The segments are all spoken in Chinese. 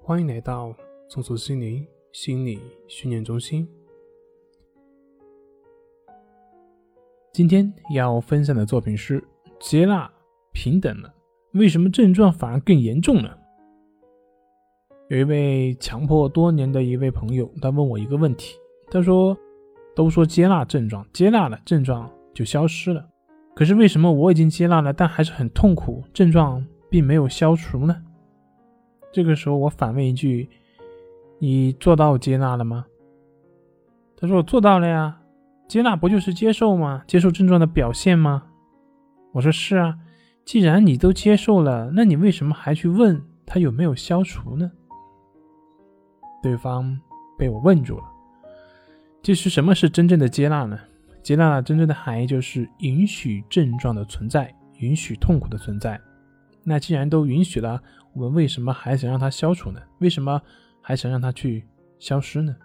欢迎来到松鼠心灵心理训练中心。今天要分享的作品是接纳平等了，为什么症状反而更严重呢？有一位强迫多年的一位朋友，他问我一个问题，他说都说接纳症状，接纳了症状就消失了，可是为什么我已经接纳了，但还是很痛苦，症状并没有消除呢？这个时候我反问一句，你做到接纳了吗？他说我做到了呀，接纳不就是接受吗？接受症状的表现吗？我说是啊，既然你都接受了，那你为什么还去问它有没有消除呢？对方被我问住了。其实什么是真正的接纳呢？接纳真正的含义就是允许症状的存在，允许痛苦的存在。那既然都允许了，我们为什么还想让它消除呢？为什么还想让它去消失呢？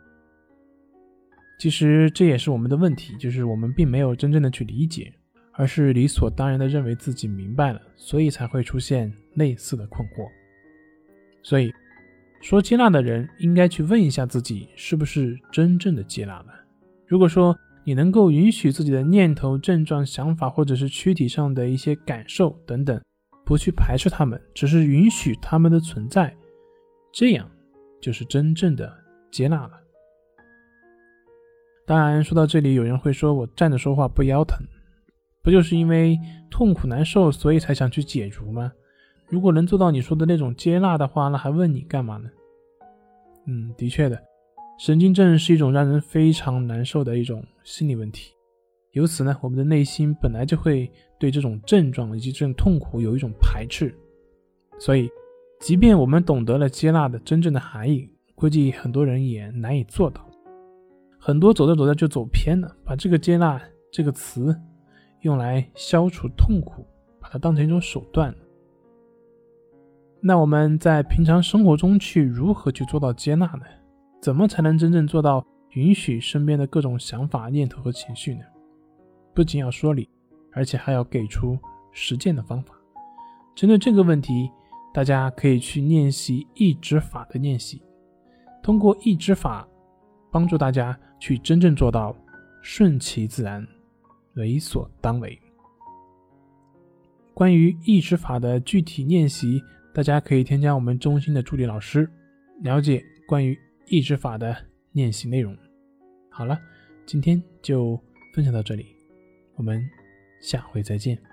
其实这也是我们的问题，就是我们并没有真正的去理解，而是理所当然的认为自己明白了，所以才会出现类似的困惑。所以说接纳的人应该去问一下自己是不是真正的接纳了。如果说你能够允许自己的念头、症状、想法或者是躯体上的一些感受等等，不去排斥他们，只是允许他们的存在，这样就是真正的接纳了。当然说到这里，有人会说我站着说话不腰疼，不就是因为痛苦难受所以才想去解除吗？如果能做到你说的那种接纳的话，那还问你干嘛呢？的确的，神经症是一种让人非常难受的一种心理问题，由此呢，我们的内心本来就会对这种症状以及这种痛苦有一种排斥，所以即便我们懂得了接纳的真正的含义，估计很多人也难以做到。很多走着走着就走偏了，把这个接纳这个词用来消除痛苦，把它当成一种手段。那我们在平常生活中如何去做到接纳呢？怎么才能真正做到允许身边的各种想法、念头和情绪呢？不仅要说理，而且还要给出实践的方法。针对这个问题，大家可以去练习意知法的练习，通过意知法帮助大家去真正做到顺其自然，为所当为。关于意知法的具体练习，大家可以添加我们中心的助理老师，了解关于意知法的练习内容。好了，今天就分享到这里，我们下回再见。